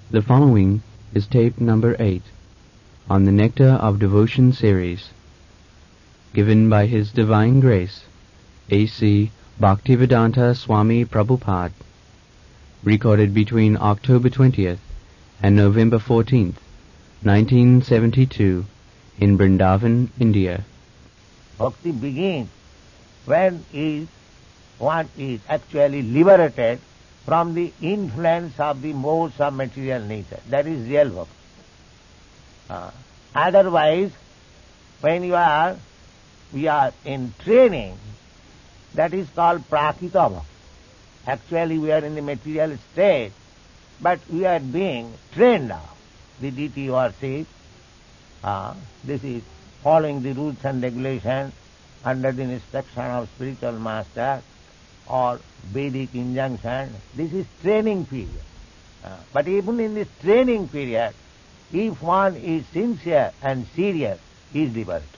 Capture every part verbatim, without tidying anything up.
The following is tape number eight on the Nectar of Devotion series, given by His Divine Grace, A C Bhaktivedanta Swami Prabhupada, recorded between October twentieth and November fourteenth, nineteen seventy-two, in Vrindavan, India. Bhakti begins when is one is actually liberated from the influence of the modes of material nature. That is real bhakti. Uh, otherwise, when you are, we are in training, that is called prakita bhakti. Actually, we are in the material state, but we are being trained now. The deity worship, uh, this is following the rules and regulations under the instruction of spiritual master or Vedic injunction. This is training period. Uh, but even in this training period, if one is sincere and serious, he is liberated.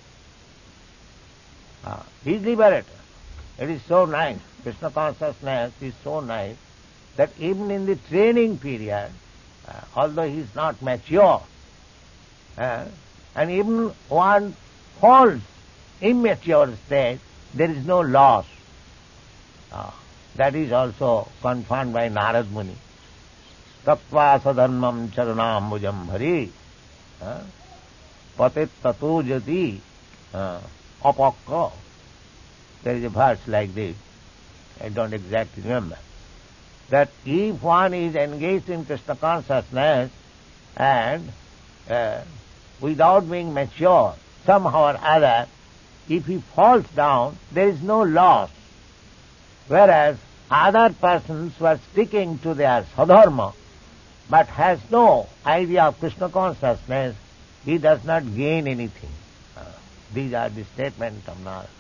Uh, he is liberated. It is so nice. Krishna consciousness is so nice that even in the training period, uh, although he is not mature, uh, and even one falls immature state, there is no loss. Uh, that is also confirmed by Narad Muni. Tattva sadharmam charanambujam bhari patit tato jati apakka. There is a verse like this. I don't exactly remember. That if one is engaged in Krishna consciousness and uh, without being mature, somehow or other, if he falls down, there is no loss. Whereas other persons who are sticking to their sadharma but has no idea of Krishna consciousness, he does not gain anything. Uh, these are the statements of Narada.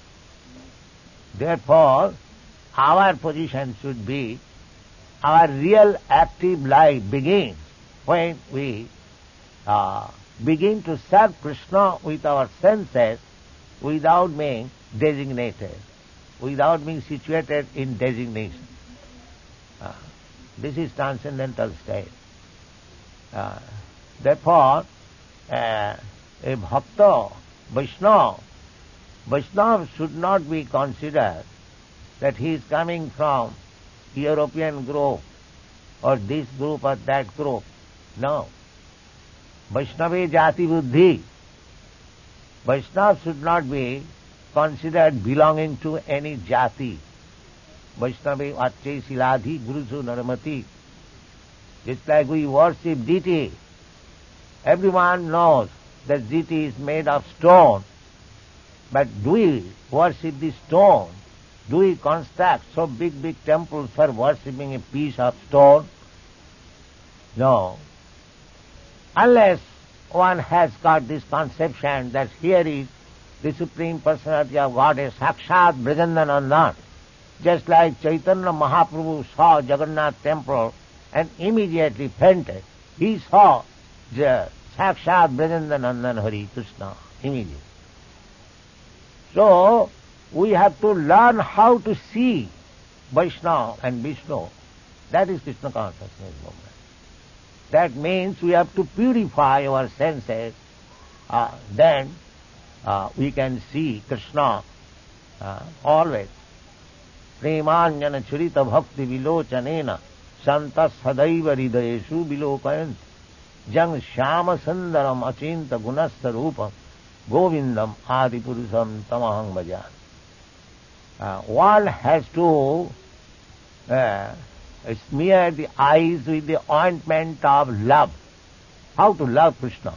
Therefore, our position should be, our real active life begins when we uh, begin to serve Krishna with our senses without being designated, without being situated in designation. Uh, this is transcendental state. Uh, therefore, uh, a bhakta, Vaishnava, Vaishnava should not be considered that he is coming from European group or this group or that group. No. Vaishnava jati buddhi. Vaishnava should not be considered belonging to any jati. Vaishnava acche siladhi gurusu naramati. It's like we worship deity. Everyone knows that deity is made of stone. But do we worship the stone? Do we construct so big, big temples for worshipping a piece of stone? No. Unless one has got this conception that here is the Supreme Personality of Godhead, Sakshat Brijandanandan. Just like Chaitanya Mahaprabhu saw Jagannath temple and immediately fainted. He saw the Sakshat Brijandanandan Hari Krishna immediately. So, we have to learn how to see Vaishnava and Vishnu. That is Krishna consciousness movement. That means we have to purify our senses. Uh, then uh, we can see Krishna uh, always. Premanjana churita bhakti vilochanena santas sadaiva hridayeshu vilokayant jang shyama sundaram achinta gunasta rupam govindam adipurusam tamahang bhajan. Uh, one has to uh, smear the eyes with the ointment of love. How to love Krishna.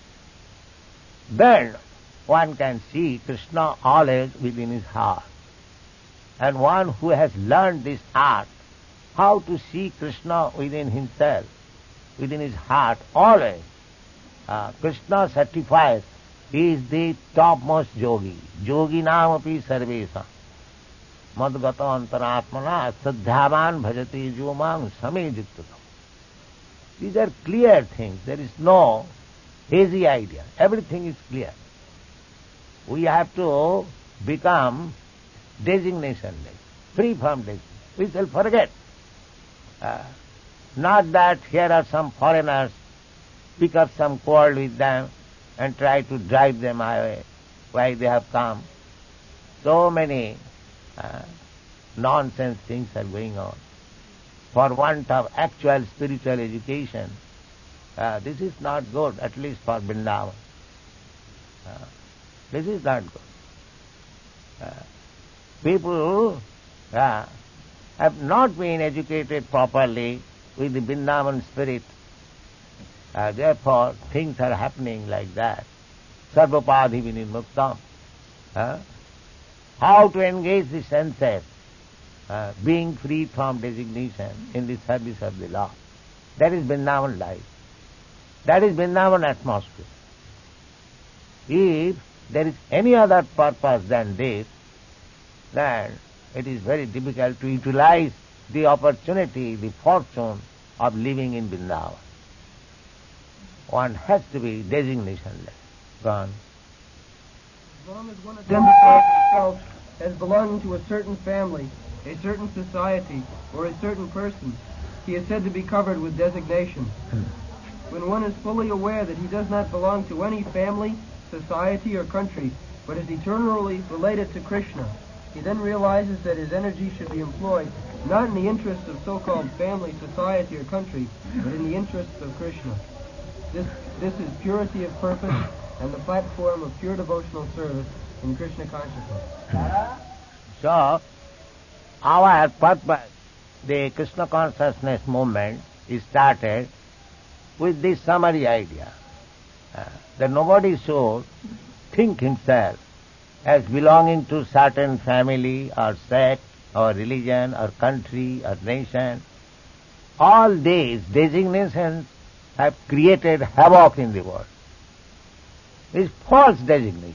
Then one can see Krishna always within his heart. And one who has learned this art, how to see Krishna within himself, within his heart, always. Uh, Krishna certifies he is the topmost yogi. Yogi naam api sarvesa. Madgata antaratmana sadhyavan bhajati jomang same jiktatam. These are clear things. There is no hazy idea. Everything is clear. We have to become designation-less, free from designation. We shall forget. Uh, Not that here are some foreigners, pick up some quarrel with them and try to drive them away, why they have come. So many uh, nonsense things are going on. For want of actual spiritual education, uh, this is not good, at least for Vrindavan. Uh, this is not good. Uh, people uh, have not been educated properly with the Vrindavan spirit. Uh, therefore, things are happening like that. Sarvapadhi vinimuktam. Uh, how to engage the senses, uh, being free from designation in the service of the Lord. That is Vrindavan life. That is Vrindavan atmosphere. If there is any other purpose than this, then it is very difficult to utilize the opportunity, the fortune of living in Vrindavan. One has to be designationless. Gone. As long as one identifies himself as belonging to a certain family, a certain society, or a certain person, he is said to be covered with designation. When one is fully aware that he does not belong to any family, society, or country, but is eternally related to Krishna, he then realizes that his energy should be employed not in the interests of so-called family, society, or country, but in the interests of Krishna. This, this is purity of purpose and the platform of pure devotional service in Krishna consciousness. So, our purpose, the Krishna consciousness movement, is started with this summary idea, uh, that nobody should think himself as belonging to certain family or sect or religion or country or nation. All these designations have created havoc in the world. It's false designation.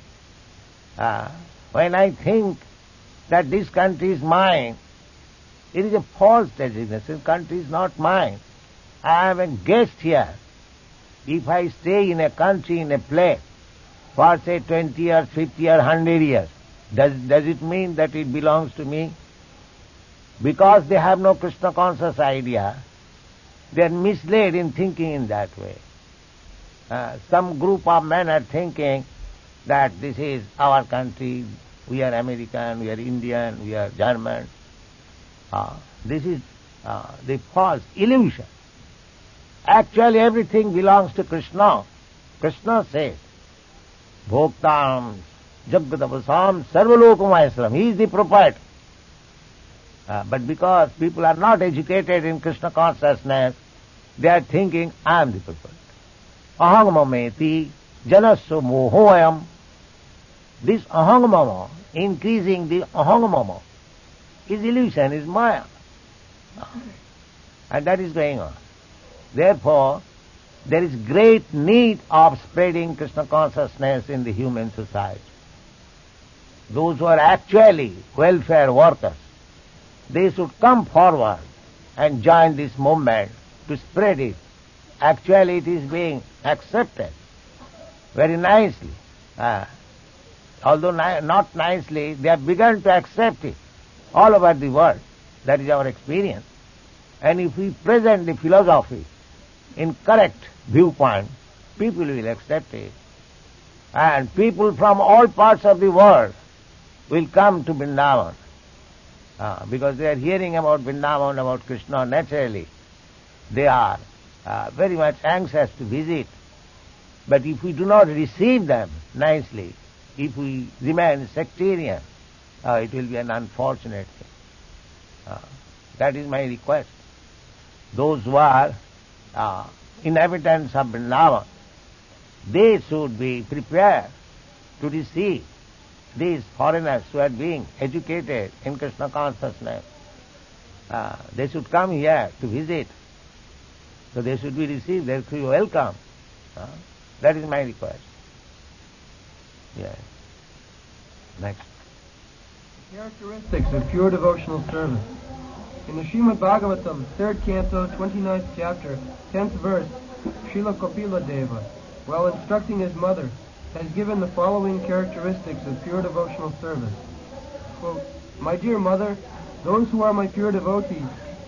Uh, when I think that this country is mine, it is a false designation. This country is not mine. I am a guest here. If I stay in a country, in a place, for say twenty years, fifty or one hundred years, does, does it mean that it belongs to me? Because they have no Krishna conscious idea, they are misled in thinking in that way. Uh, some group of men are thinking that this is our country, we are American, we are Indian, we are German. Uh, this is uh, the false illusion. Actually everything belongs to Krishna. Krishna says, Bhoktam Jagadavasam Sarvalokamayasram. He is the proprietor. Uh, but because people are not educated in Krishna consciousness, they are thinking, I am the proprietor. Aham mameti janasya mohoyam. This aham mama, increasing the aham mama, is illusion, is maya. And that is going on. Therefore, there is great need of spreading Krishna consciousness in the human society. Those who are actually welfare workers, they should come forward and join this movement to spread it. Actually, it is being accepted very nicely. Uh, although ni- not nicely, they have begun to accept it all over the world. That is our experience. And if we present the philosophy in correct viewpoint, people will accept it. And people from all parts of the world will come to Vrindavan. Uh, because they are hearing about Vrindavan, about Krishna naturally. They are uh, very much anxious to visit. But if we do not receive them nicely, if we remain sectarian, uh, it will be an unfortunate thing. Uh, that is my request. Those who are uh, inhabitants of Vrindavan, they should be prepared to receive these foreigners who are being educated in Krishna consciousness. Uh, they should come here to visit. So they should be received, they should be welcome. Uh, that is my request. Yes. Next. Characteristics of pure devotional service. In the Srimad Bhagavatam, third canto, twenty-ninth chapter, tenth verse, Srila Kapila Deva, while instructing his mother, has given the following characteristics of pure devotional service. Quote, My dear mother, those who are my pure devotees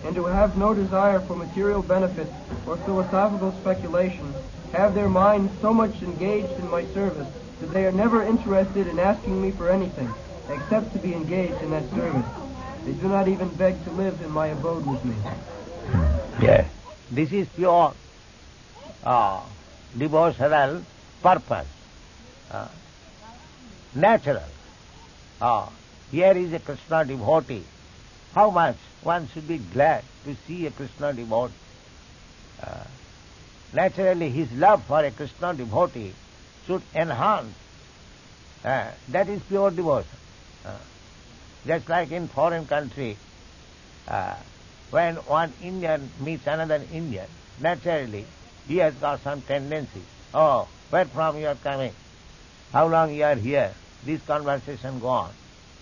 and who have no desire for material benefit or philosophical speculation, have their minds so much engaged in my service that they are never interested in asking me for anything, except to be engaged in that service. They do not even beg to live in my abode with me. Yes. This is pure uh, devotional purpose, uh, natural. Uh, here is a Krishna devotee. How much one should be glad to see a Krishna devotee. Uh, naturally, his love for a Krishna devotee should enhance. Uh, that is pure devotion. Uh, just like in foreign country, uh, when one Indian meets another Indian, naturally he has got some tendency. Oh, where from you are coming? How long you are here? This conversation go on.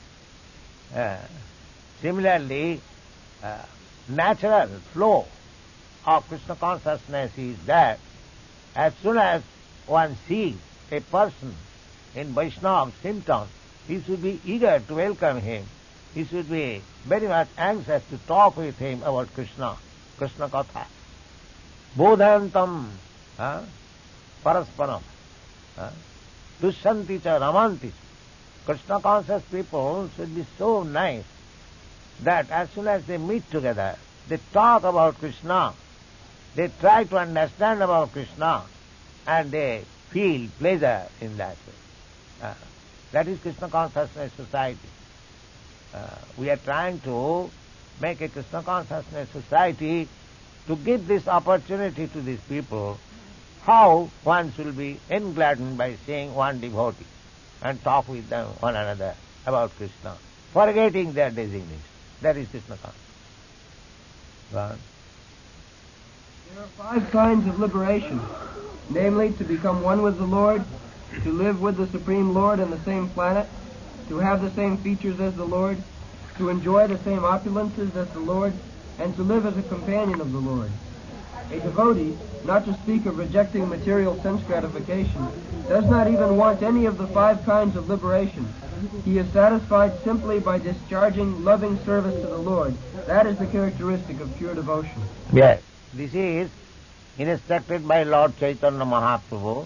Uh, similarly, uh, natural flow of Krishna consciousness is that as soon as one sees a person in Vaishnava symptoms, he should be eager to welcome him. He should be very much anxious to talk with him about Krishna, Krishna Katha. Bodhantam, uh, parasparam, uh, dushanti cha ramanti. Krishna conscious people should be so nice that as soon as they meet together, they talk about Krishna, they try to understand about Krishna, and they feel pleasure in that way. Uh, that is Krishna consciousness society. Uh, we are trying to make a Krishna consciousness society to give this opportunity to these people, how one should be engladdened by seeing one devotee and talk with them one another about Krishna, forgetting their designation. That is Krishna consciousness. Right. There are five kinds of liberation, namely to become one with the Lord, to live with the Supreme Lord on the same planet, to have the same features as the Lord, to enjoy the same opulences as the Lord, and to live as a companion of the Lord. A devotee, not to speak of rejecting material sense gratification, does not even want any of the five kinds of liberation. He is satisfied simply by discharging loving service to the Lord. That is the characteristic of pure devotion. Yes, this is instructed by Lord Chaitanya Mahaprabhu.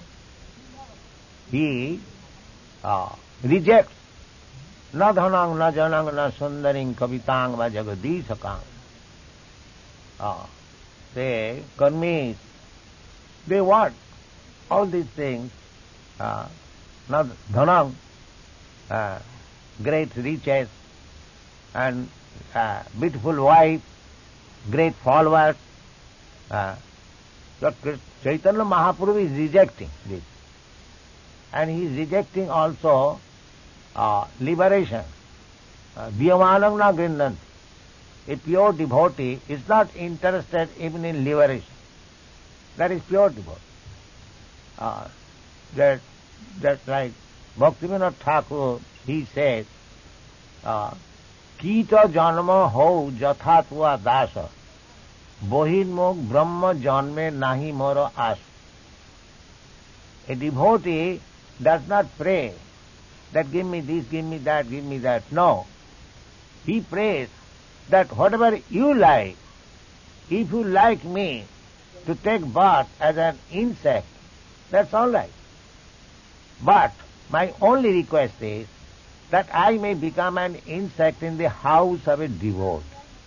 He uh, rejects na dhanang, na janang, na sundaring, kavitang, va jagadishakang. Uh, they, karmis, they want all these things, uh, na dhanang, uh, great riches, and uh, beautiful wife, great followers. Uh, so Chaitanya Mahaprabhu is rejecting this. And he is rejecting also uh, liberation. Diyamanam na grindanti. A pure devotee is not interested even in liberation. That is pure devotee. Uh, that, that's like Bhaktivinoda Thakur, he says, uh, Kita janma ho jathatva dasa, bohinmok brahma janme nahi moro as. A devotee does not pray that give me this, give me that, give me that. No. He prays that whatever you like, if you like me to take birth as an insect, that's all right. But my only request is that I may become an insect in the house of a devotee,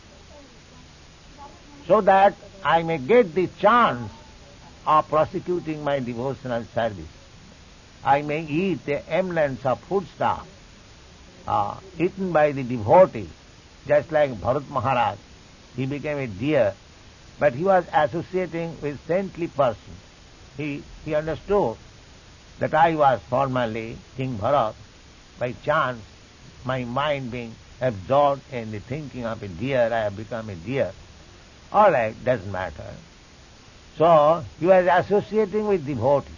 so that I may get the chance of prosecuting my devotional service. I may eat the remnants of foodstuff uh, eaten by the devotee, just like Bharat Maharaj. He became a deer, but he was associating with saintly persons. He, he understood that I was formerly King Bharat. By chance, my mind being absorbed in the thinking of a deer, I have become a deer. All right, doesn't matter. So, he was associating with devotees.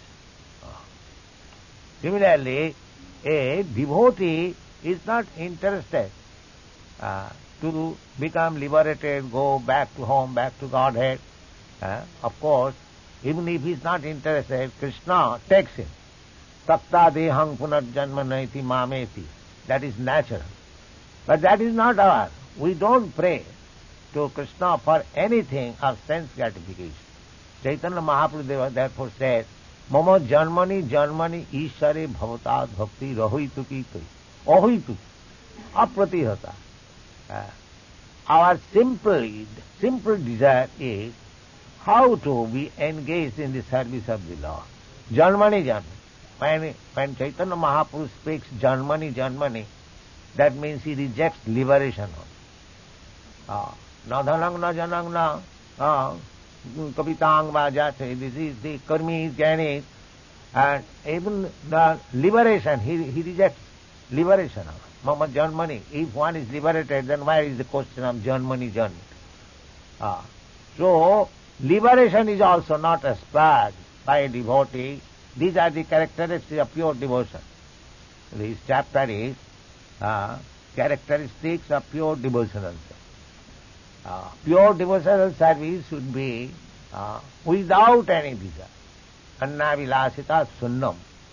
Similarly, a devotee is not interested uh, to become liberated, go back to home, back to Godhead. Uh, of course, even if he is not interested, Krishna takes him. Takta dehang punarjanma naiti mameti. That is natural. But that is not ours. We don't pray to Krishna for anything of sense gratification. Chaitanya Mahaprabhu therefore says, Mama janmani janmani ishare bhavatad bhakti rahoituki tu. Ahoituki. Apratihata. Uh, our simple, simple desire is how to be engaged in the service of the Lord. Janmani janmani. When, when Chaitanya Mahaprabhu speaks janmani janmani, that means he rejects liberation. Uh, na dhanang na janang na uh, kapitang vajate. This is the karmi, jnani, and even the liberation, he, he rejects liberation. Mama janmani. If one is liberated, then why is the question of janmani janmani? Uh, so, liberation is also not aspired by a devotee. These are the characteristics of pure devotion. This chapter is uh, characteristics of pure devotional service. Uh, pure devotional service should be uh, without any desire. Anna vilasita sunnam.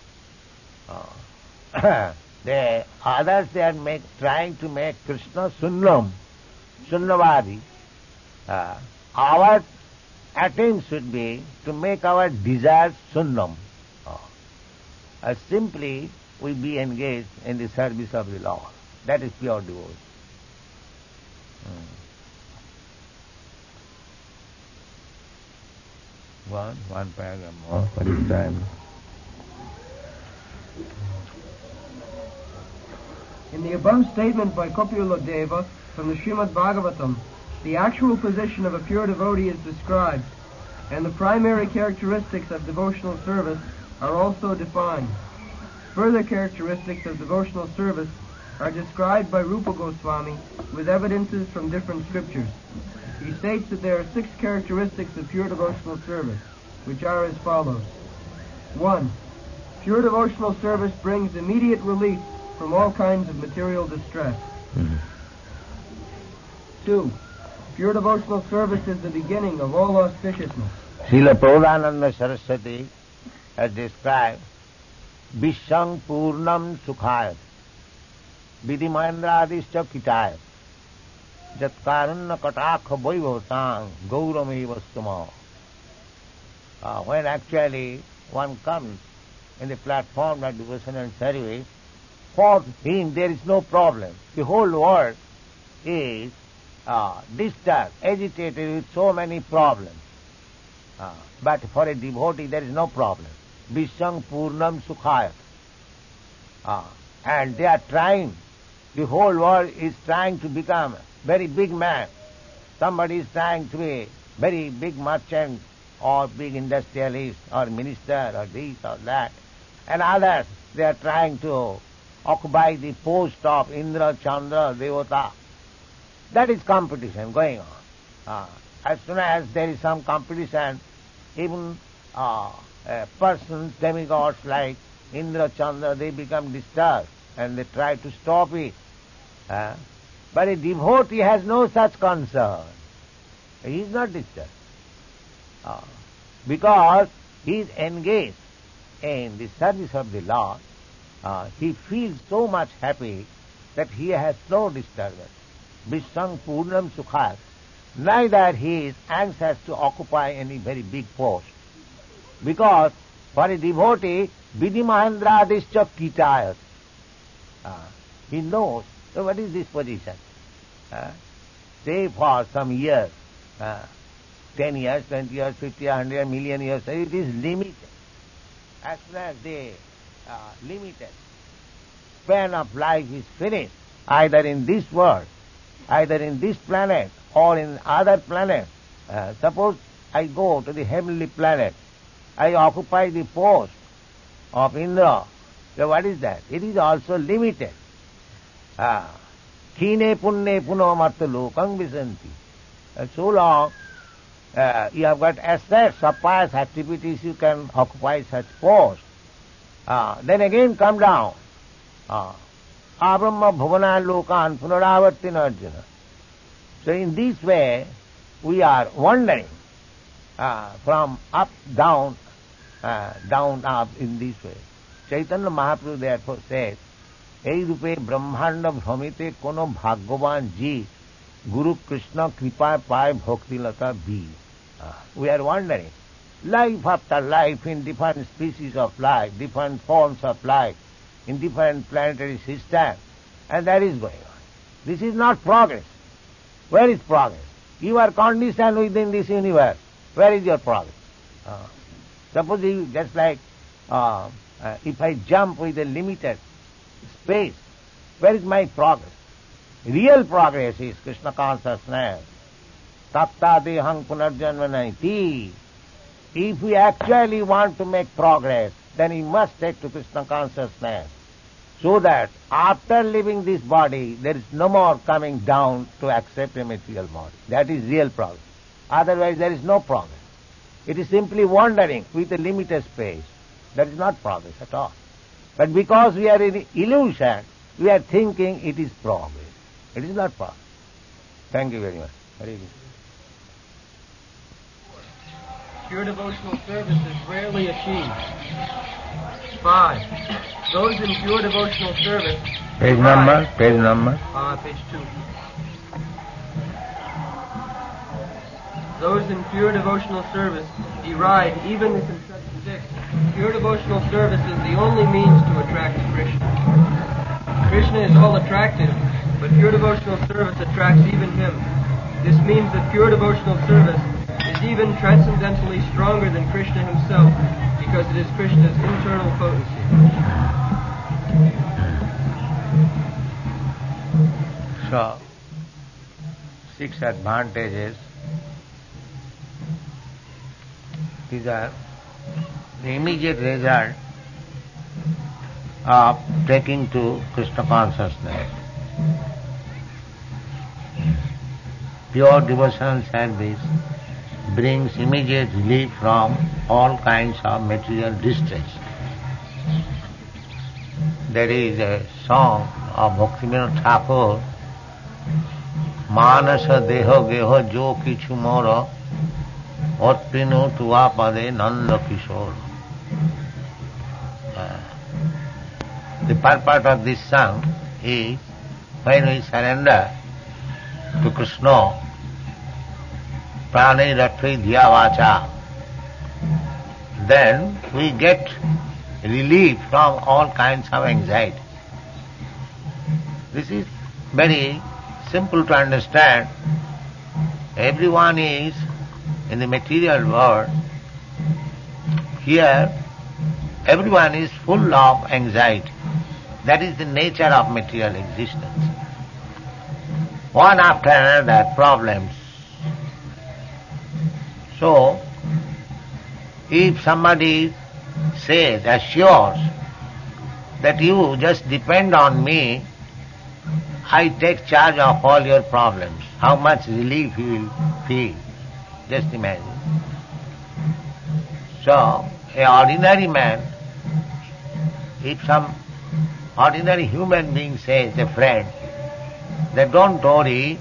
Uh, the others they are make, trying to make Krishna sunnam, sunnavadi. Uh, our attempt should be to make our desires sunnam. Uh, simply we be engaged in the service of the Lord. That is pure devotion. Hmm. One, one paragraph more for this time. In the above statement by Kopila Deva from the Srimad Bhagavatam, the actual position of a pure devotee is described, and the primary characteristics of devotional service are also defined. Further characteristics of devotional service are described by Rupa Goswami with evidences from different scriptures. He states that there are six characteristics of pure devotional service, which are as follows. One, pure devotional service brings immediate relief from all kinds of material distress. Mm-hmm. Two, pure devotional service is the beginning of all auspiciousness. Srila Prabhupada Saraswati has described Vishang Purnam Sukhayat Vidhimahendradischa Kitayat Jatkarunna Katakha Vaivotang Gauram Evastama. Uh, when actually one comes in the platform of devotional service, for him there is no problem. The whole world is uh, disturbed, agitated with so many problems. Uh, but for a devotee there is no problem. Vishang Purnam Sukhayat. Uh, and they are trying, the whole world is trying to become a very big man. Somebody is trying to be a very big merchant or big industrialist or minister or this or that. And others, they are trying to occupy the post of Indra, Chandra, Devata. That is competition going on. Uh, as soon as there is some competition, even uh, uh, persons, demigods like Indra, Chandra, they become disturbed and they try to stop it. Uh, but a devotee has no such concern. He is not disturbed. Uh, because he is engaged in the service of the Lord, uh, he feels so much happy that he has no disturbance. Vishang Purnam Sukhayat. Neither he is anxious to occupy any very big post. Because for a devotee, Vidhimahendradischa Kitayat. Uh, he knows, so what is this position? Uh, say for some years, uh, ten years, twenty years, fifty, a hundred, million years, it is limited. As soon as the uh, limited span of life is finished, either in this world, either in this planet, or in other planet. Uh, suppose I go to the heavenly planet, I occupy the post of Indra. So what is that? It is also limited. Khine punne puno marta lokang visanti. So long uh, you have got assets of pious activities, you can occupy such post. Uh, then again come down. Uh, Abrahma bhavana lokan punaravartin Arjuna. So in this way, we are wandering uh, from up, down, uh, down, up in this way. Chaitanya Mahaprabhu therefore says, Ei rupe brahmanda bhramite kono bhagyavan ji Guru Krishna Kripa Pai Bhakti Lata Bi. We are wondering. Life after life in different species of life, different forms of life, in different planetary systems, and that is going on. This is not progress. Where is progress? You are conditioned within this universe. Where is your progress? Uh, suppose you, just like uh, uh, if I jump with a limited space, where is my progress? Real progress is Krishna consciousness. Tapta dehang punarjanmanaiti. If we actually want to make progress, then we must take to Krishna consciousness, so that after leaving this body, there is no more coming down to accept a material body. That is real progress. Otherwise, there is no progress. It is simply wandering with a limited space. That is not progress at all. But because we are in illusion, we are thinking it is progress. It is not progress. Thank you very much. Very good. Pure devotional service is rarely achieved. Five. Those in pure devotional service. Page number, page number. Uh, page two. Those in pure devotional service deride even the conception six. Pure devotional service is the only means to attract Krishna. Krishna is all attractive, but pure devotional service attracts even him. This means that pure devotional service is even transcendentally stronger than Krishna himself, because it is Krishna's internal potency. So, six advantages. These are the immediate result of taking to Krishna consciousness. Pure devotional service brings immediate relief from all kinds of material distress. There is a song of Bhaktivinoda Thakur, Manasa Deho Geho Jo Kichu Moro Otpinu Tuva Pade Nanda Kishore. Uh, the purport of this song is when we surrender to Krishna, Prane Ratri Dhya Vacha, then we get relief from all kinds of anxiety. This is very simple to understand. Everyone is in the material world. Here, everyone is full of anxiety. That is the nature of material existence. One after another problems. So, if somebody says, assures that you just depend on me, I take charge of all your problems, how much relief you will feel. Just imagine. So, an ordinary man, if some ordinary human being says, a friend, that don't worry,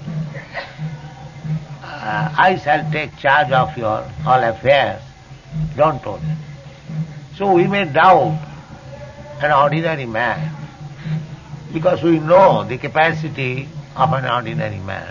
uh, I shall take charge of your all affairs, don't worry. So we may doubt an ordinary man, because we know the capacity of an ordinary man.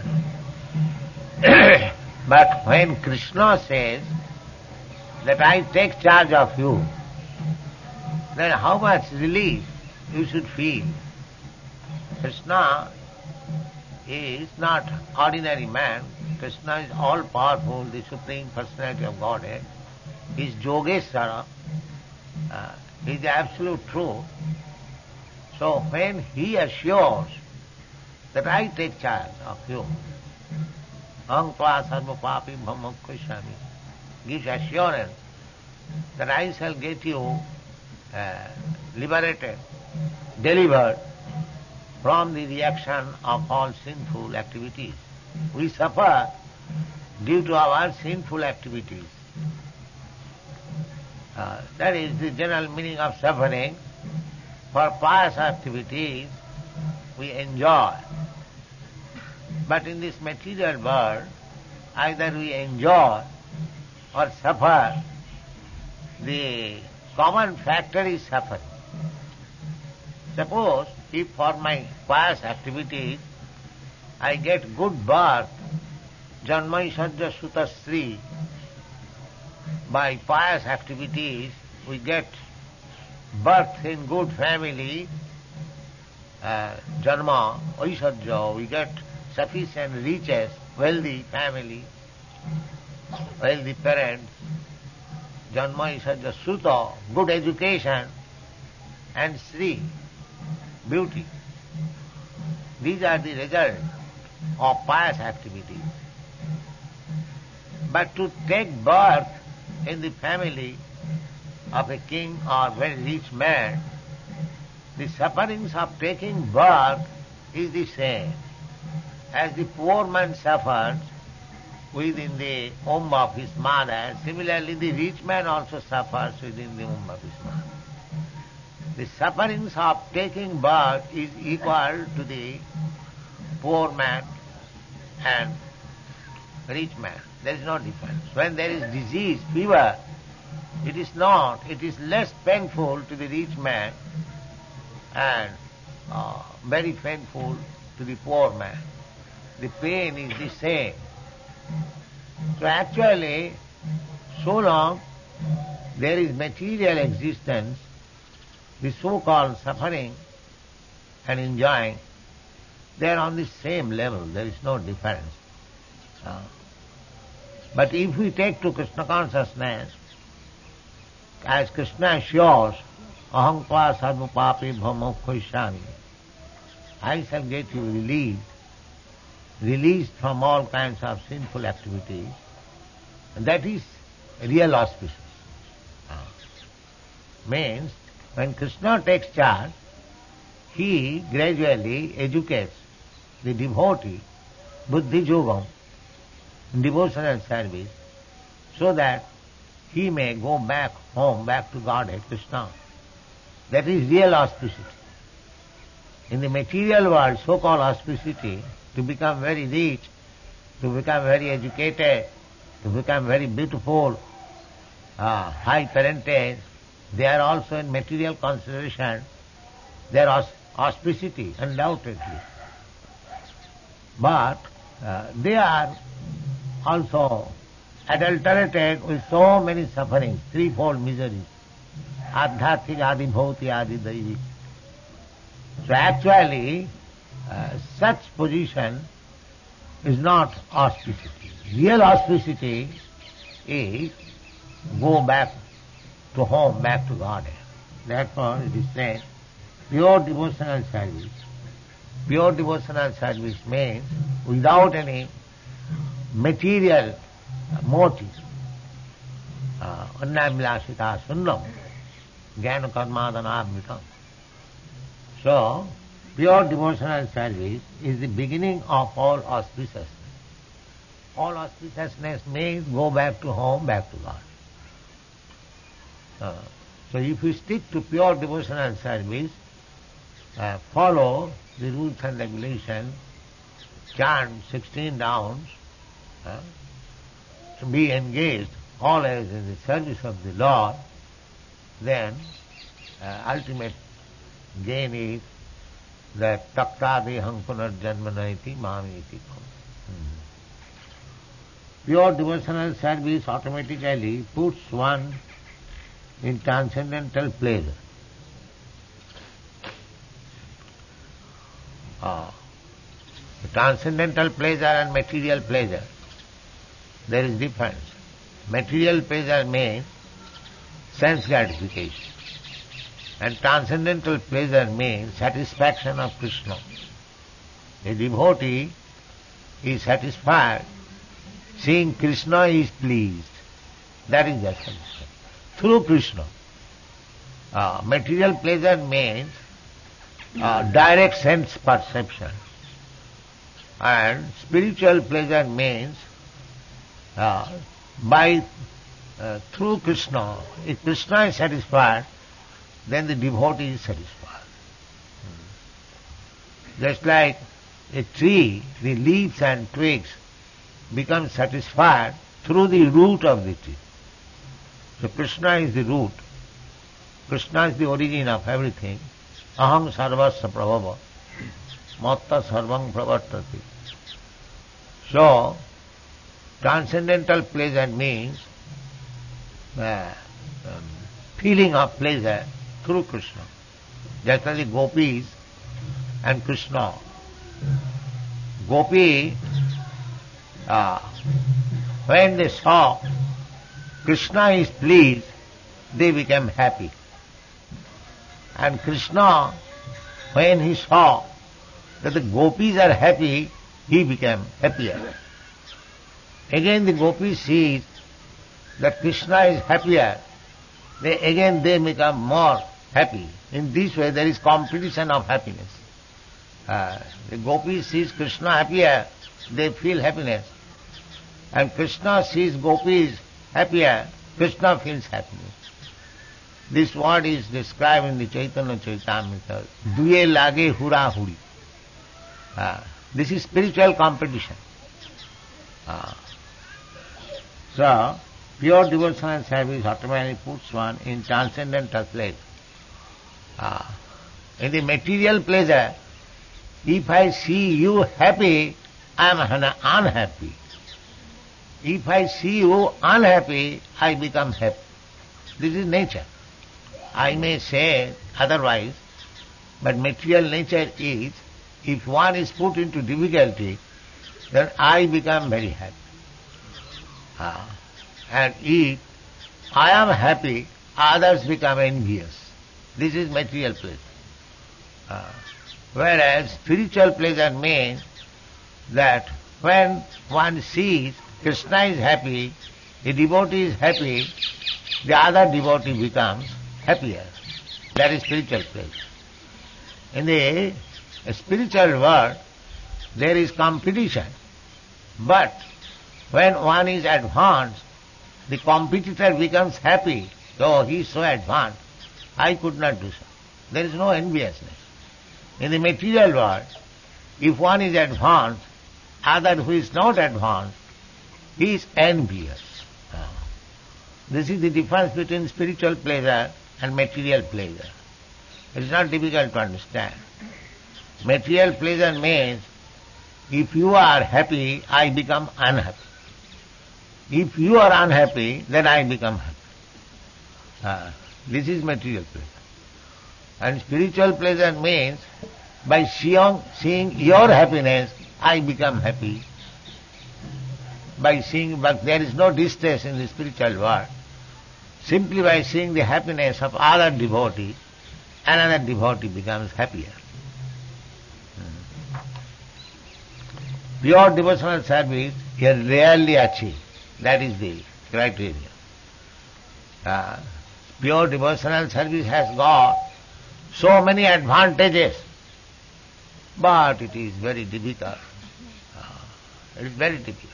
But when Krishna says that I take charge of you, then how much relief you should feel. Krishna is not ordinary man. Krishna is all-powerful, the Supreme Personality of Godhead. He is Yogeshwara. Uh, he is the absolute truth. So when he assures that I take charge of you, Aham tva sarva papi bhamam krishnami, gives assurance that I shall get you uh, liberated, delivered from the reaction of all sinful activities. We suffer due to our sinful activities. Uh, that is the general meaning of suffering. For pious activities, we enjoy. But in this material world, either we enjoy or suffer. The common factor is suffering. Suppose if for my pious activities I get good birth, Janmaisajya Sutasri, by pious activities, we get birth in good family, uh, Janma, Aishajya, we get sufficient riches, wealthy family, wealthy parents, Janma Aishajya Suta, good education, and Sri, beauty. These are the result of pious activities. But to take birth in the family of a king or very rich man, the sufferings of taking birth is the same as the poor man suffers within the womb of his mother. Similarly, the rich man also suffers within the womb of his mother. The sufferings of taking birth is equal to the poor man and rich man. There is no difference. When there is disease, fever, it is not, it is less painful to the rich man and uh, very painful to the poor man. The pain is the same. So actually, so long there is material existence, the so-called suffering and enjoying, they are on the same level. There is no difference. Uh, but if we take to Krishna consciousness, as Krishna assures, aham tva sarva papi bhamokhoishami, I shall get you released, released from all kinds of sinful activities, and that is real auspicious. Uh, means, when Krishna takes charge, he gradually educates the devotee, buddhi yogam, devotional service, so that he may go back home, back to Godhead, Krishna. That is real auspicity. In the material world, so-called auspicity, to become very rich, to become very educated, to become very beautiful, uh, high parentage, they are also in material consideration, their aus- auspicity, undoubtedly. But uh, they are also adulterated with so many sufferings, threefold miseries, adhyatmik, adi bhauti, adi daivik. So actually, uh, such position is not auspicity. Real auspicity is go back to home, back to Godhead. Therefore it is said, pure devotional service. Pure devotional service means without any material motive. Annamilashita sunnam, jnana karmadhanabhitam. So, pure devotional service is the beginning of all auspiciousness. All auspiciousness means go back to home, back to God. Uh, so if you stick to pure devotional service, uh, follow the rules and regulations, chant sixteen rounds, uh, to be engaged always in the service of the Lord, then uh, ultimate gain is that taktadeham punarjanmanaiti mamiti. Pure devotional service automatically puts one in transcendental pleasure. Ah, transcendental pleasure and material pleasure, there is difference. Material pleasure means sense gratification, and transcendental pleasure means satisfaction of Krishna. A devotee is satisfied seeing Krishna is pleased. That is the satisfaction. Through Krishna. Uh, material pleasure means uh, direct sense perception. And spiritual pleasure means uh, by uh, through Krishna. If Krishna is satisfied, then the devotee is satisfied. Just like a tree, the leaves and twigs become satisfied through the root of the tree. So Krishna is the root. Krishna is the origin of everything. Aham sarvasya prabhava, matta sarvam pravartati. So, transcendental pleasure means uh, um, feeling of pleasure through Krishna. Just as the gopis and Krishna. Gopi, uh, when they saw Krishna is pleased, they became happy. And Krishna, when he saw that the gopis are happy, he became happier. Again the gopis sees that Krishna is happier, they again they become more happy. In this way there is competition of happiness. Uh, the gopis sees Krishna happier, they feel happiness. And Krishna sees gopis happier, Krishna feels happiness. This word is described in the Chaitanya Charitamrita. Duye lage hura huri. Uh, this is spiritual competition. Uh, so, pure devotional service automatically puts one in transcendental place. Uh, in the material pleasure, if I see you happy, I am unhappy. If I see you unhappy, I become happy. This is nature. I may say otherwise, but material nature is, if one is put into difficulty, then I become very happy. Uh, and if I am happy, others become envious. This is material pleasure. Uh, whereas spiritual pleasure means that when one sees Krishna is happy, the devotee is happy, the other devotee becomes happier. That is spiritual pleasure. In the spiritual world, there is competition. But when one is advanced, the competitor becomes happy. Oh, he is so advanced, I could not do so. There is no enviousness. In the material world, if one is advanced, other who is not advanced, he is envious. This is the difference between spiritual pleasure and material pleasure. It is not difficult to understand. Material pleasure means, if you are happy, I become unhappy. If you are unhappy, then I become happy. Uh, this is material pleasure. And spiritual pleasure means, by seeing, seeing your happiness, I become happy. By seeing, but there is no distress in the spiritual world. Simply by seeing the happiness of other devotee, another devotee becomes happier. Hmm. Pure devotional service is rarely achieved. That is the criteria. Uh, pure devotional service has got so many advantages, but it is very difficult. Uh, it is very difficult.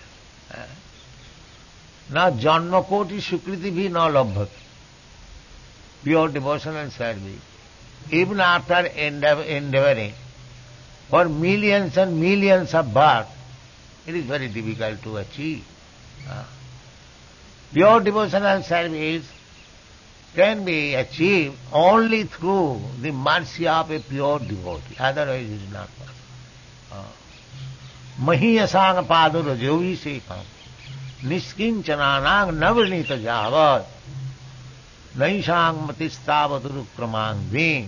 Na janma koti sukriti bhi na labhati. Pure devotional service, even after endeavoring for millions and millions of births, it is very difficult to achieve. Uh, pure devotional service can be achieved only through the mercy of a pure devotee. Otherwise it is not possible. Mahiyasang padura jovi sekam niskincananang navrinita javad naishang matistavadur kramang ving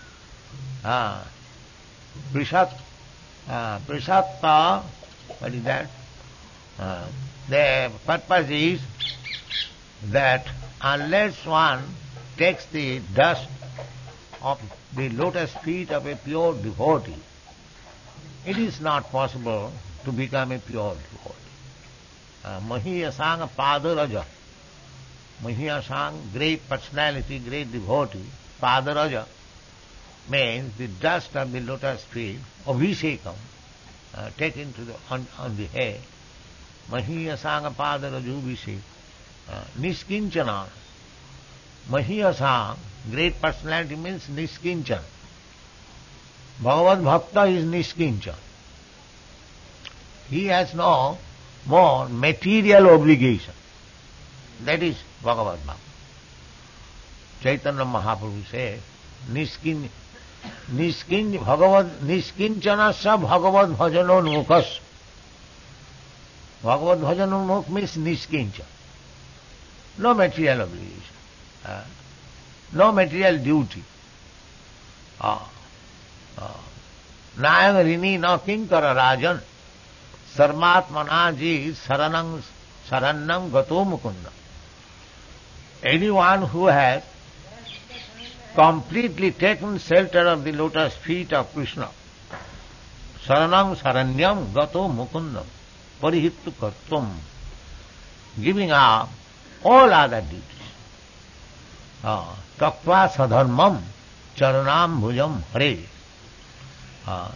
prishat prishatta, what is that? Uh, the purpose is that unless one takes the dust of the lotus feet of a pure devotee, it is not possible to become a pure devotee. Mahiyasang Padaraja. Mahiyasang, great personality, great devotee. Padaraja means the dust of the lotus feet, Abhishekam, uh, taken to the, on, on the head. Mahiyasang Padaraju Abhishek. Uh, Niskinchana. Mahiyasang, great personality means Niskinchana. Bhagavad Bhakta is Niskinchan. He has no more material obligation. That is Bhagavad Bhakta. Chaitanya Mahaprabhu says, Niskin, Niskin, Bhagavad, Niskinchana sa Bhagavad bhajano nukas. Bhagavad Bhajanunmukh means niskincha. No material obligation. Uh, no material duty. Ah, ah. Nayang rini na kinkara rajan sarmatmanaji saranam sarannam gato mukunda. Anyone who has completely taken shelter of the lotus feet of Krishna, saranam saranyam gato mukundam, parihittu kartum, giving up all other duties. Ah, takva sadharmam charanam bhujam hare. Ah,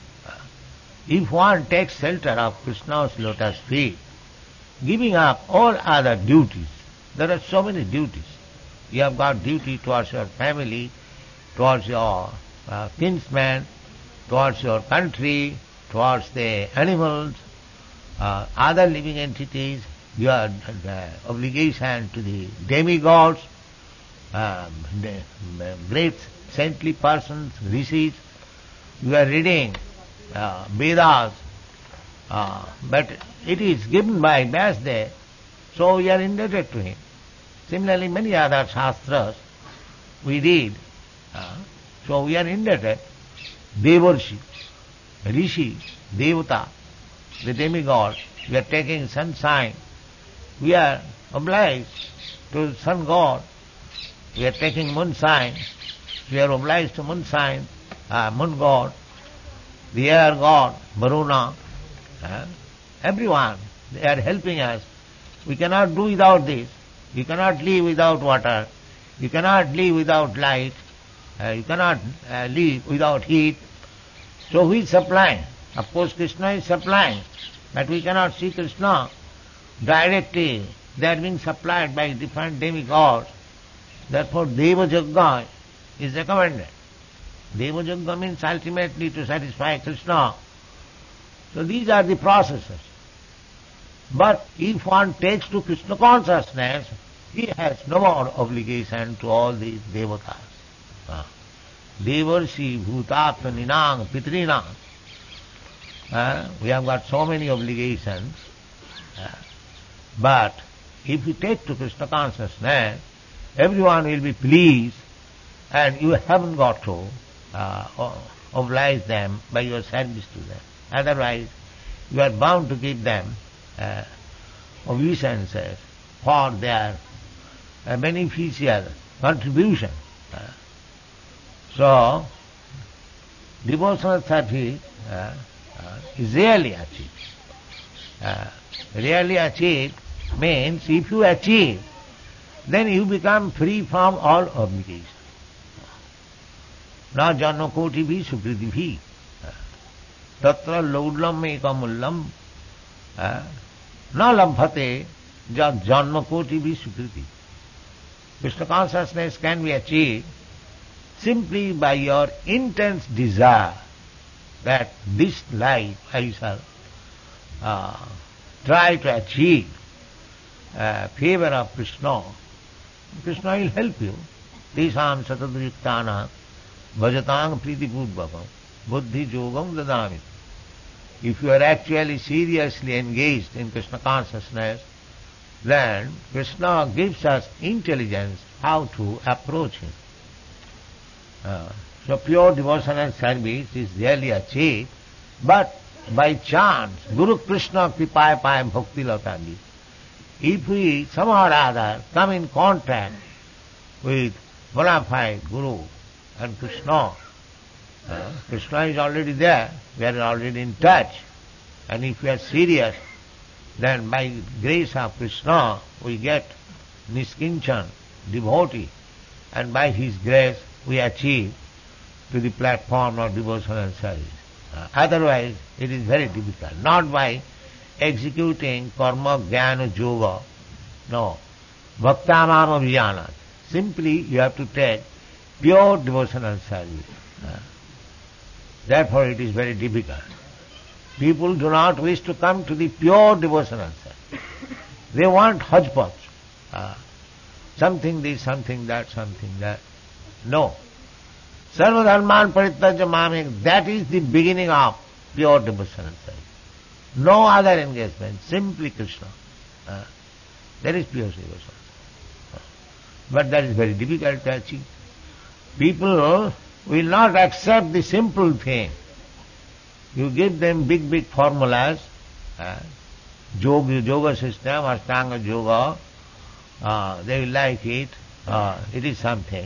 if one takes shelter of Krishna's lotus feet, giving up all other duties, there are so many duties. You have got duty towards your family, towards your uh, kinsmen, towards your country, towards the animals, uh, other living entities. You have uh, obligation to the demigods, um, the great saintly persons, rishis. You are reading uh, Vedas, uh, but it is given by Vyasdev, so we are indebted to him. Similarly, many other shastras we read, uh, so we are indebted. Devarshi, Rishi, Devata, the demigod, we are taking sun sign. We are obliged to sun god. We are taking moon sign. We are obliged to moon sign, uh, moon god, the air god, Varuna. Uh, everyone, they are helping us. We cannot do without this. You cannot live without water. You cannot live without light. Uh, you cannot uh, live without heat. So who is supplying? Of course Krishna is supplying, but we cannot see Krishna directly. They are being supplied by different demigods. Therefore Deva Yajna is recommended. Deva Yajna means ultimately to satisfy Krishna. So these are the processes. But if one takes to Krishna consciousness, he has no more obligation to all these devatas. Uh, Devarshi, Bhutatma, Ninang, Pitrinang. Uh, we have got so many obligations. Uh, but if you take to Krishna consciousness, everyone will be pleased, and you haven't got to uh, oblige them by your service to them. Otherwise, you are bound to give them uh, obeisances for their uh, beneficial contribution. Uh, so, devotional service uh, uh, is really achieved. Uh, really achieved means if you achieve, then you become free from all obligation. Na janna koti bhi sukriti bhi. Tatra laudlam ekamullam. Na lambhate jad janma koti bhi sukriti. Krishna consciousness can be achieved simply by your intense desire that this life I shall uh, try to achieve uh, favor of Krishna. Krishna will help you. Tesham satadriyuktana bhajatang priti purvakam buddhi yogam dadami. If you are actually seriously engaged in Krishna consciousness, then Krishna gives us intelligence how to approach him. Uh, so pure devotional service is really achieved, but by chance, Guru Krishna kripaya paya bhakti latandi. If we somehow or other come in contact with bona fide Guru and Krishna, uh, Krishna is already there, we are already in touch, and if we are serious, then by grace of Krishna we get niskinchan, devotee, and by his grace we achieve to the platform of devotional service. Uh, otherwise it is very difficult, not by executing karma, jnana, yoga, no, bhaktamam abhijanat. Simply you have to take pure devotional service. Uh, therefore it is very difficult. People do not wish to come to the pure devotional service. They want hodgepodge. Uh, something this, something that, something that. No. Sarva dharman parityajya mamekam, that is the beginning of pure devotional service. No other engagement, simply Krishna. Uh, that is pure devotion. Uh, but that is very difficult to achieve. People will not accept the simple thing. You give them big, big formulas, uh, yoga, yoga system, Ashtanga yoga, uh, they will like it, uh, it is something.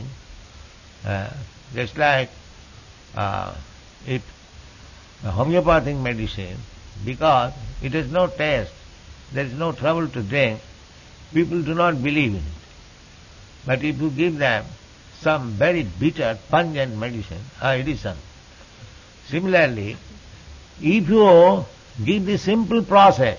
Uh, just like uh, if homeopathic medicine, because it has no taste, there is no trouble to drink, people do not believe in it. But if you give them some very bitter, pungent medicine, uh, it is something. Similarly, if you give the simple process,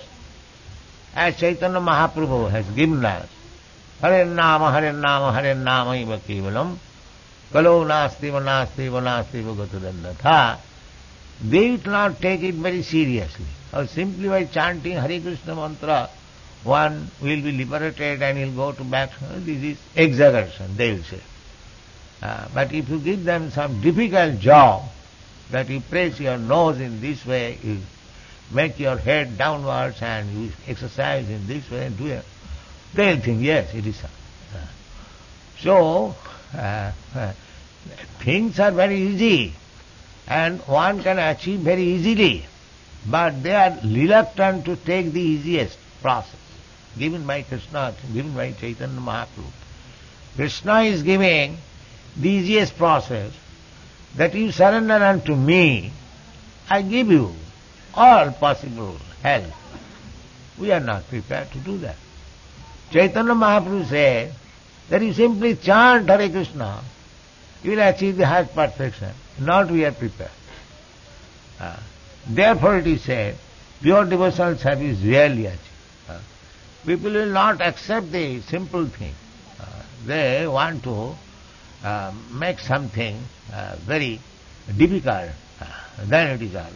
as Chaitanya Mahaprabhu has given us, Hare Nama, Hare Nama, Hare Nama iva kevalam, Kalo nasti va nasti va nasti va gatudannatha, they will not take it very seriously. Or simply by chanting Hare Krishna mantra, one will be liberated and he'll go to back. This is exaggeration, they will say. Uh, but if you give them some difficult job, that you press your nose in this way, you make your head downwards and you exercise in this way and do it, they will think, yes, it is so. Uh, so, uh, uh, things are very easy and one can achieve very easily, but they are reluctant to take the easiest process given by Krishna, given by Chaitanya Mahaprabhu. Krishna is giving the easiest process, that you surrender unto me, I give you all possible help. We are not prepared to do that. Chaitanya Mahaprabhu said that you simply chant Hare Krishna, you will achieve the highest perfection. Not we are prepared. Uh, therefore it is said, pure devotional service rarely achieved. Uh, people will not accept the simple thing. Uh, they want to uh, make something uh, very difficult. Uh, then it is all right.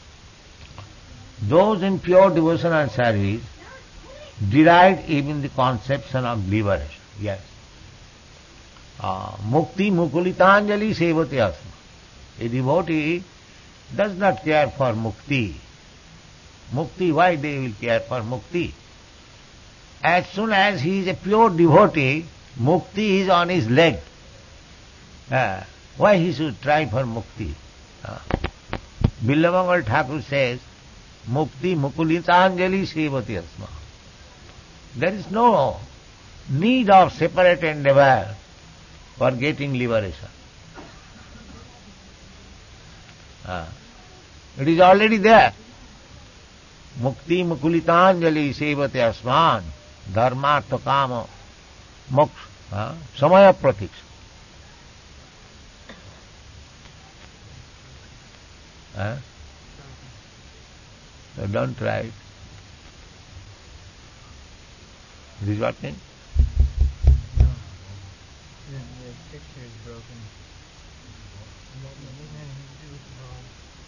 Those in pure devotional service derive even the conception of liberation. Yes. Uh, mukti mukulitanjali sevati asma. A devotee does not care for mukti. Mukti, why they will care for mukti? As soon as he is a pure devotee, mukti is on his leg. Uh, why he should try for mukti? Uh, Billamangal Thakur says, mukti mukulitanjali sevati asma. There is no need of separate endeavor for getting liberation. Uh, it is already there. Mukti mukulitanjali sevate asman dharmartha kama moksha samaya pratiksha. Uh, so don't try it. It is working? No. The, the picture is broken. It doesn't have anything to do with the ball.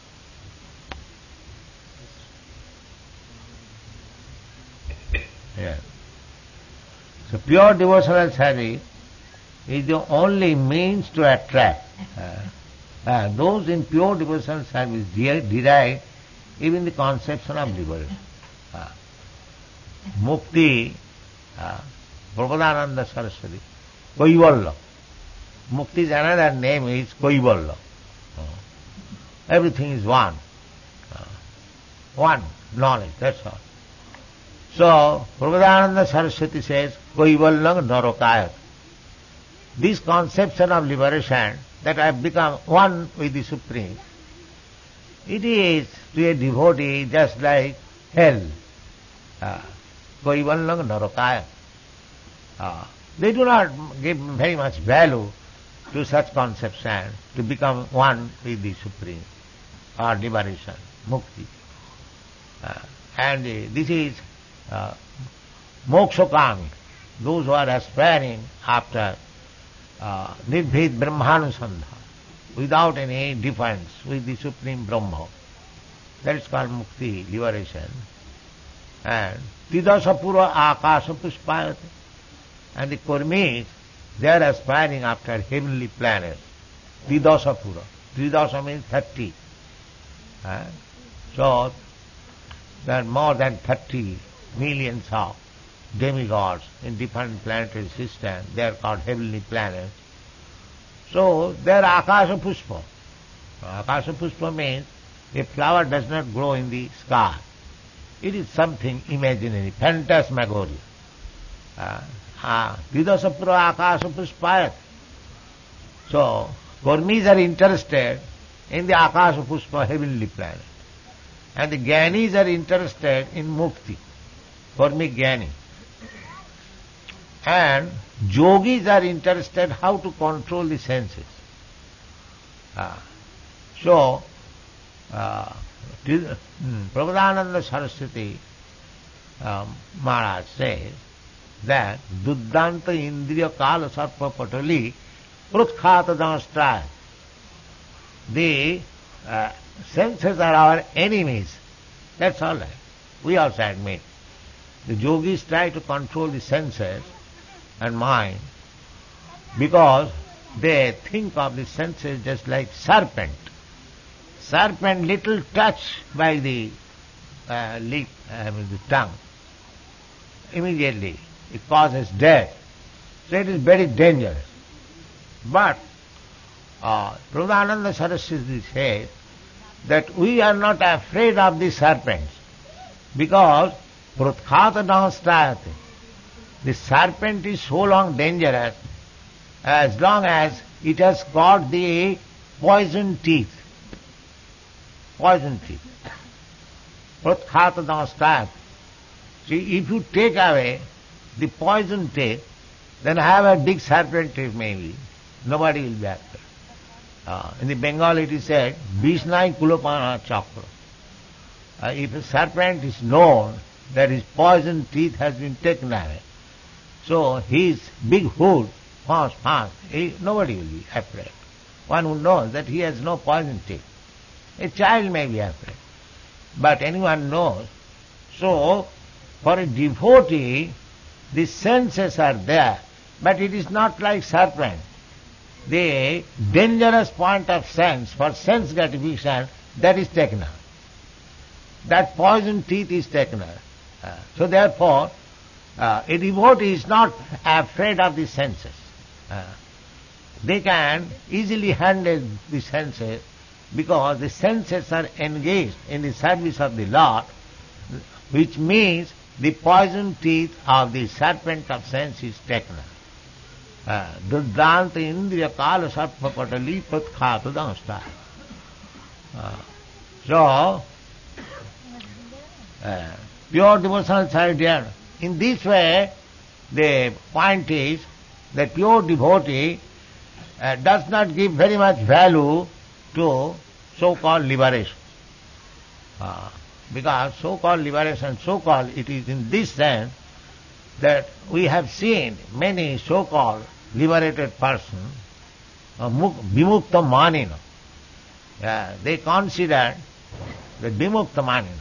Yeah. So pure devotional service is the only means to attract. Uh, uh, those in pure devotional service de- derive even the conception of liberation. Uh, mukti, uh, Prabhupada Saraswati, Kaivalya. Mukti's another name is Kaivalya. Uh, everything is one. Uh, one knowledge, that's all. So, Prabhupada Saraswati says, Kaivalyam narokayat. This conception of liberation, that I have become one with the Supreme, it is to a devotee just like hell. Kaivalyam narokayat. Uh, they do not give very much value to such conception, to become one with the Supreme, or liberation, mukti. Uh, and uh, this is uh, mokshakami, those who are aspiring after uh, nirved brahmanusandha, without any difference with the Supreme Brahma. That is called mukti, liberation. And tidasapura akasa puspayate. And the Kurmis, they are aspiring after heavenly planets. Tridasapura. Tridasa means thirty. Uh, so, there are more than thirty millions of demigods in different planetary systems. They are called heavenly planets. So they are Akasha Pushpa. Akasha Pushpa means a flower does not grow in the sky. It is something imaginary, phantasmagoria. Vidasapura Akasha Pushpayat. So, Kurmis are interested in the Akasha Pushpa heavenly planet. And the Jnanis are interested in Mukti, Kurmi Jnani. And Yogis are interested how to control the senses. Uh, so, uh, Prabhupada Saraswati um, Maharaj says that Duddanta Indriya Kala Sarpa Patali Prutkhata Danstraya. The uh, senses are our enemies. That's all right. We also admit. The yogis try to control the senses and mind because they think of the senses just like serpent. Serpent little touch by the uh, lip, I mean the tongue, immediately it causes death. So it is very dangerous. But uh, Prabhupada Saraswati says that we are not afraid of the serpents because Prutkhata Danstrayate. The serpent is so long dangerous as long as it has got the poison teeth. Poison teeth. Prutkhata Danstrayate. See, if you take away the poison teeth, then have a big serpent teeth maybe. Nobody will be after. Uh, in the Bengal it is said, Bishnai Kulapana Chakra. Uh, if a serpent is known that his poison teeth has been taken away, so his big hood, fast, fast, he, nobody will be afraid. One who knows that he has no poison teeth. A child may be afraid, but anyone knows. So, for a devotee, the senses are there, but it is not like serpent. The dangerous point of sense for sense gratification, that is taken out. That poison teeth is taken out. Uh, so therefore, uh, a devotee is not afraid of the senses. Uh, they can easily handle the senses because the senses are engaged in the service of the Lord, which means the poison teeth of the serpent of sense is taken out. Duddanta Indriya Kala Sarpa Patali Prutkhata Danstraya. So, uh, pure devotional charity. In this way, the point is that pure devotee uh, does not give very much value to so-called liberation. Uh, because so-called liberation, so-called, it is in this sense that we have seen many so-called liberated persons, uh, vimukta manina. Uh, they consider the vimukta manina.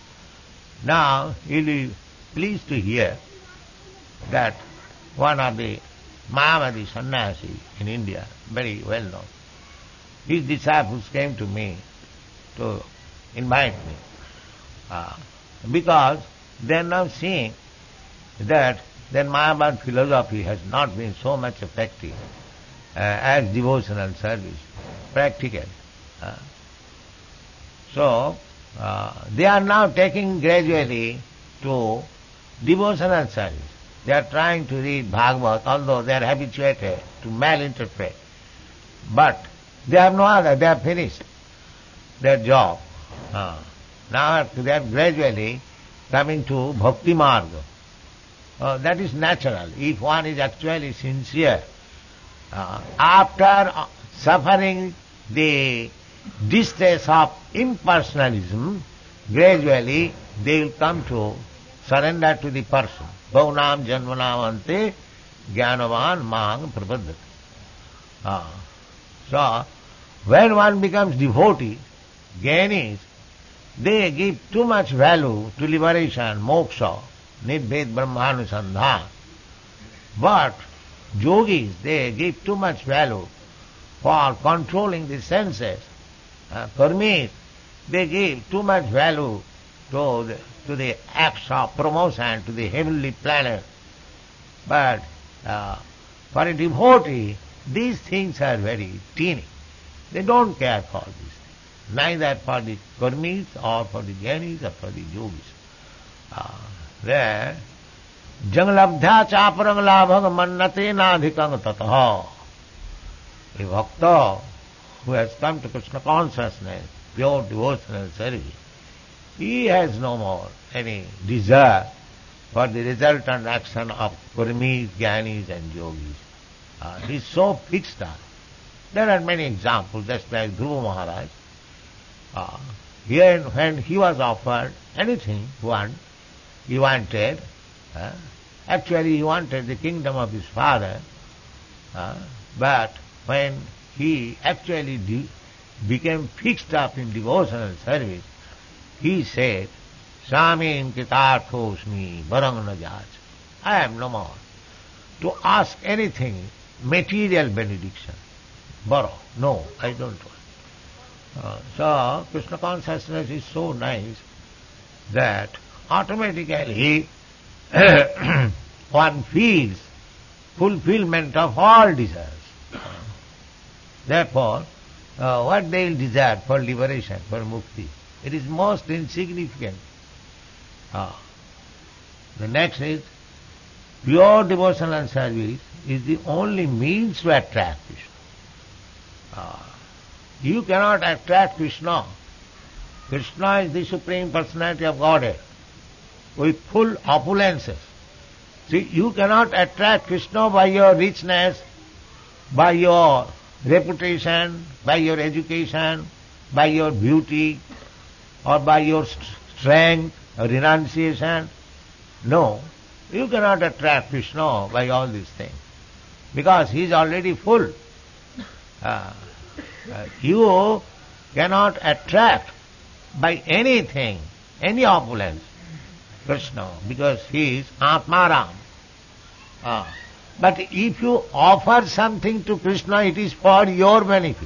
Now, you'll be pleased to hear that one of the Mayavadi sannyasi in India, very well known, his disciples came to me to invite me uh, because they are now seeing that their Mayavad philosophy has not been so much effective uh, as devotional service, practical. Uh, so, uh, they are now taking gradually to devotional service. They are trying to read Bhagavad, although they are habituated to malinterpret. But they have no other, they have finished their job. Uh, now they are gradually coming to Bhakti Marga. Uh, that is natural. If one is actually sincere, uh, after uh, suffering the distress of impersonalism, gradually they will come to surrender to the person. Bhaunam janmanam jnanavan mahang prapaddati. Uh, so, when one becomes devotee, jnanis, they give too much value to liberation, moksha, nidbhed brahmanusandhan. But yogis, they give too much value for controlling the senses. Uh, karmis, they give too much value to the, to the acts of promotion to the heavenly planet. But uh, for a devotee, these things are very teeny. They don't care for these things, neither for the karmis or for the jnanis or for the yogis. Uh, there, janglabdhya chaparang labhang mannate nadhikang tataha. A bhakta who has come to Krishna consciousness, pure devotional service, he has no more any desire for the resultant action of karmis, jnanis and yogis. Uh, he is so fixed on. There are many examples, just like Dhruva Maharaj. Uh, here, when he was offered anything want, he wanted, uh, actually he wanted the kingdom of his father, uh, but when he actually de- became fixed up in devotional service, he said, Swami kitarthosmi varang na jaj. I am no more to ask anything, material benediction. Borrow. No, I don't want. Uh, so, Krishna consciousness is so nice that automatically one feels fulfillment of all desires. Therefore, uh, what they will desire for liberation, for mukti, it is most insignificant. Uh, the next is, pure devotional service is the only means to attract Krishna. Uh, you cannot attract Krishna. Krishna is the Supreme Personality of Godhead with full opulences. See, you cannot attract Krishna by your richness, by your reputation, by your education, by your beauty, or by your strength or renunciation. No, you cannot attract Krishna by all these things, because he is already full. Uh, uh, you cannot attract by anything, any opulence, Krishna, because he is Atmaram. Uh, but if you offer something to Krishna, it is for your benefit.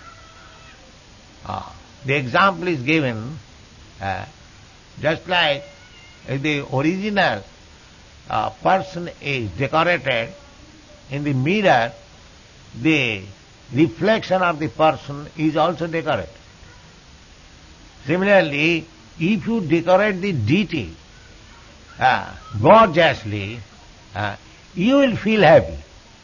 Uh, the example is given, uh, just like the original uh, person is decorated, in the mirror, the reflection of the person is also decorated. Similarly, if you decorate the deity uh, gorgeously, uh, you will feel happy.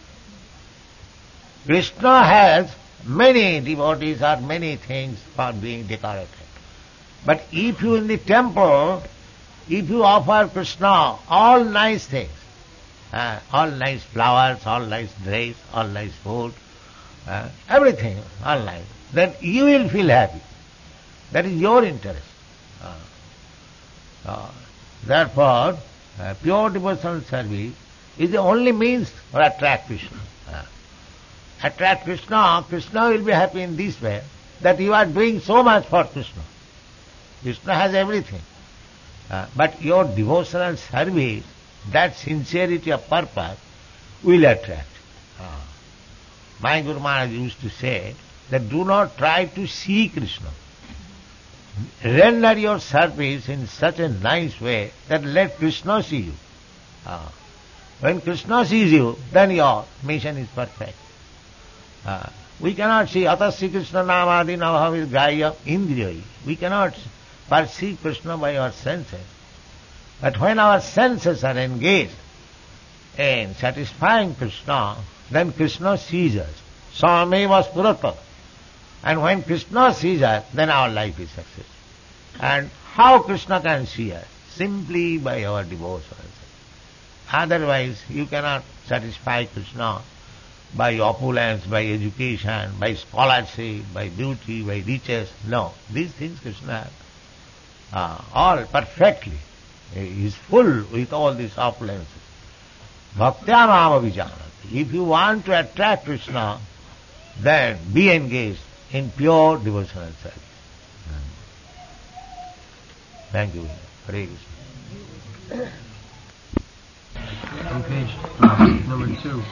Krishna has many devotees or many things for being decorated. But if you in the temple, if you offer Krishna all nice things, uh, all nice flowers, all nice dress, all nice food, uh, everything, all nice, then you will feel happy. That is your interest. Uh, uh, therefore, uh, pure devotional service is the only means to attract Krishna. Uh, attract Krishna, Krishna will be happy in this way, that you are doing so much for Krishna. Krishna has everything. Uh, but your devotional service, that sincerity of purpose, will attract. Uh, my Guru Maharaj used to say that do not try to see Krishna. Render your service in such a nice way that let Krishna see you. Uh, when Krishna sees you, then your mission is perfect. Uh, we cannot see Atasya Krishna Namadi Navahavis Grahya Indriyayi. We cannot perceive Krishna by our senses. But when our senses are engaged in satisfying Krishna, then Krishna sees us. Sameva spurata. And when Krishna sees us, then our life is successful. And how Krishna can see us? Simply by our devotion. Otherwise, you cannot satisfy Krishna by opulence, by education, by scholarship, by beauty, by riches. No, these things Krishna has. Uh, all perfectly. He is full with all these opulences. Bhaktya mama vijanati. If you want to attract Krishna, then be engaged in pure devotional service. Thank you. Hare Krishna. On page uh, number two.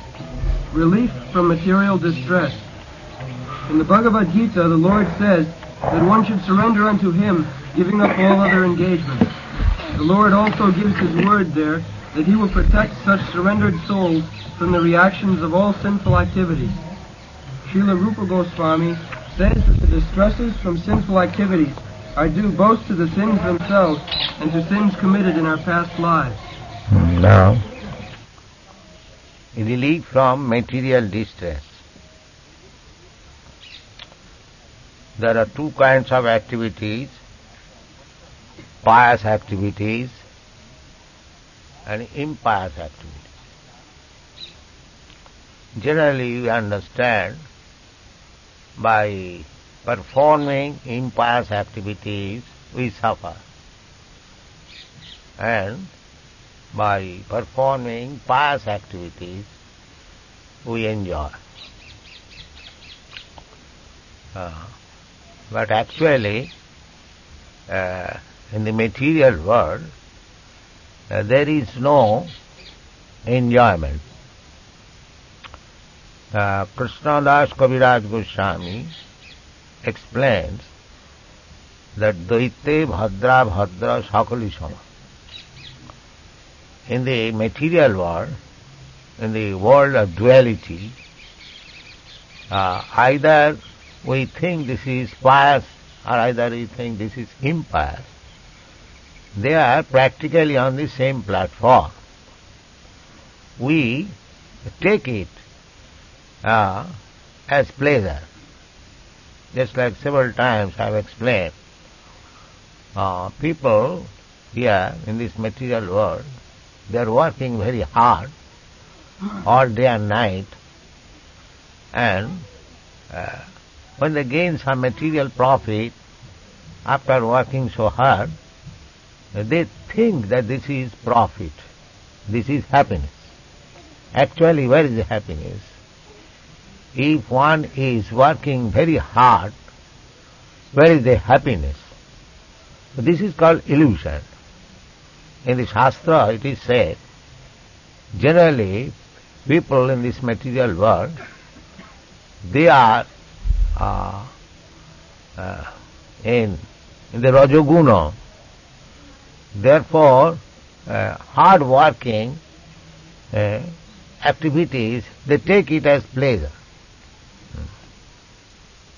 Relief from material distress. In the Bhagavad Gita, the Lord says that one should surrender unto him, giving up all other engagements. The Lord also gives his word there that he will protect such surrendered souls from the reactions of all sinful activities. Srila Rupa Goswami says that the distresses from sinful activities are due both to the sins themselves and to sins committed in our past lives. Now, relief from material distress. There are two kinds of activities, pious activities and impious activities. Generally, we understand by performing impious activities, we suffer. And by performing pious activities, we enjoy. Uh, but actually, uh, in the material world, uh, there is no enjoyment. Uh, Krishnadas Kaviraj Goswami explains that Daite Bhadra Bhadra Sakali Sama. In the material world, in the world of duality, uh, either we think this is pious or either we think this is impious. They are practically on the same platform. We take it uh, as pleasure. Just like several times I have explained, uh, people here in this material world, they are working very hard all day and night, and uh, when they gain some material profit after working so hard, they think that this is profit, this is happiness. Actually, where is the happiness? If one is working very hard, where is the happiness? This is called illusion. In the Shastra it is said, generally people in this material world, they are uh, uh, in, in the Rajoguna. Therefore, uh, hard working uh, activities, they take it as pleasure.